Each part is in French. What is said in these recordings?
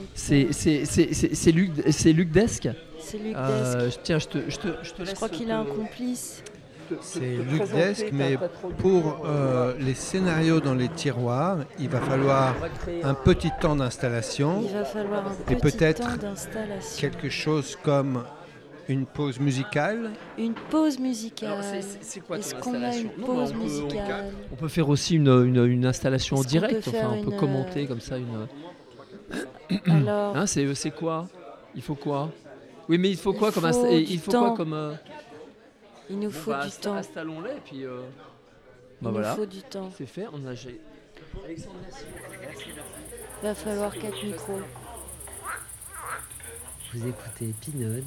C'est Luc Desk. C'est Luc Desk. Tiens, je te laisse. Je crois qu'il a un complice. C'est Luc Desk, mais pour les scénarios dans les tiroirs, il va falloir un petit temps d'installation. Il va falloir un et petit peut-être temps d'installation. quelque chose comme une pause musicale. Une pause musicale. Alors, c'est quoi Est-ce ton qu'on a installation? une Non, pause mais musicale? on peut faire aussi une installation en Est-ce qu'on direct, peut enfin faire on peut une, commenter comme ça une. Alors, Hein, c'est quoi? Il faut quoi? Oui, mais il faut quoi comme faut il du faut temps. quoi comme il nous faut du temps. Installons-les et puis Il bah voilà. nous faut du temps. C'est fait, on a Alexandre, merci. Il va falloir 4 micros. Vous écoutez Pinode.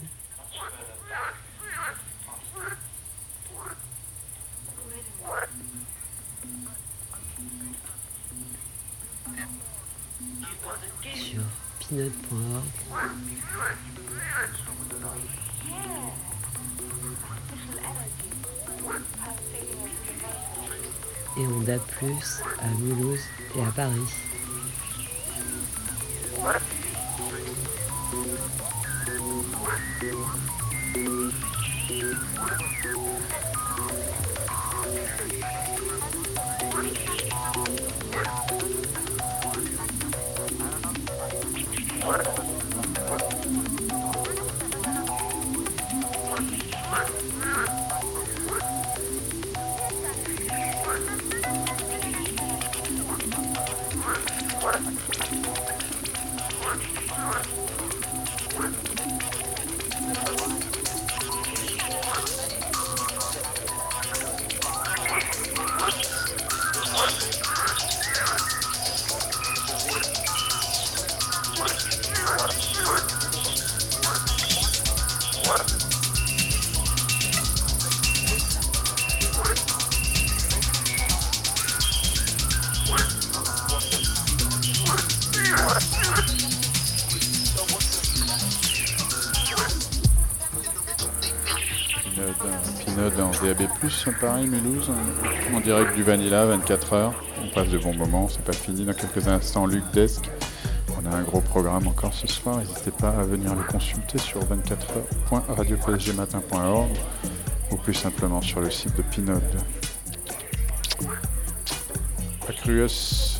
Sur pinode.org. Et on DAB+, à Mulhouse et à Paris. Pinode en DAB+, Paris, Mulhouse, en direct du Vanilla, 24h. On passe de bons moments, c'est pas fini. Dans quelques instants, Luc Desk. On a un gros programme encore ce soir. N'hésitez pas à venir le consulter sur 24h.radiopsgmatin.org ou plus simplement sur le site de Pinode. Acruos.